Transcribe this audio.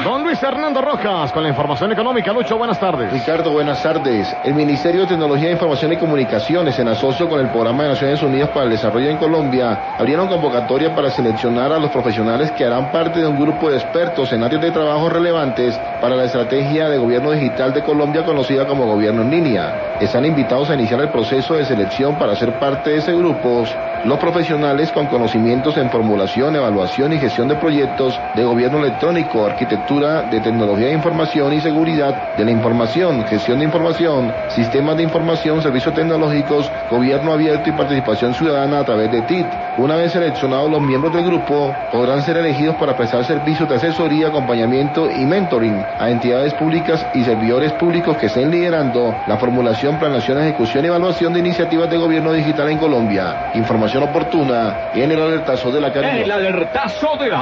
Don Luis Hernando Rojas con la información económica. Lucho, buenas tardes. Ricardo, buenas tardes. El Ministerio de Tecnología, Información y Comunicaciones, en asocio con el Programa de Naciones Unidas para el Desarrollo en Colombia, abrieron convocatoria para seleccionar a los profesionales que harán parte de un grupo de expertos en áreas de trabajo relevantes para la estrategia de gobierno digital de Colombia, conocida como Gobierno en Línea. Están invitados a iniciar el proceso de selección para ser parte de ese grupo los profesionales con conocimientos en formulación, evaluación y gestión de proyectos de gobierno electrónico, arquitectura de tecnología de información y seguridad de la información, gestión de información, sistemas de información, servicios tecnológicos, gobierno abierto y participación ciudadana a través de TIC. Una vez seleccionados los miembros del grupo, podrán ser elegidos para prestar servicios de asesoría, acompañamiento y mentoring a entidades públicas y servidores públicos que estén liderando la formulación, planeación, ejecución y evaluación de iniciativas de gobierno digital en Colombia. Información oportuna en el alertazo de la Caribe. El alertazo de la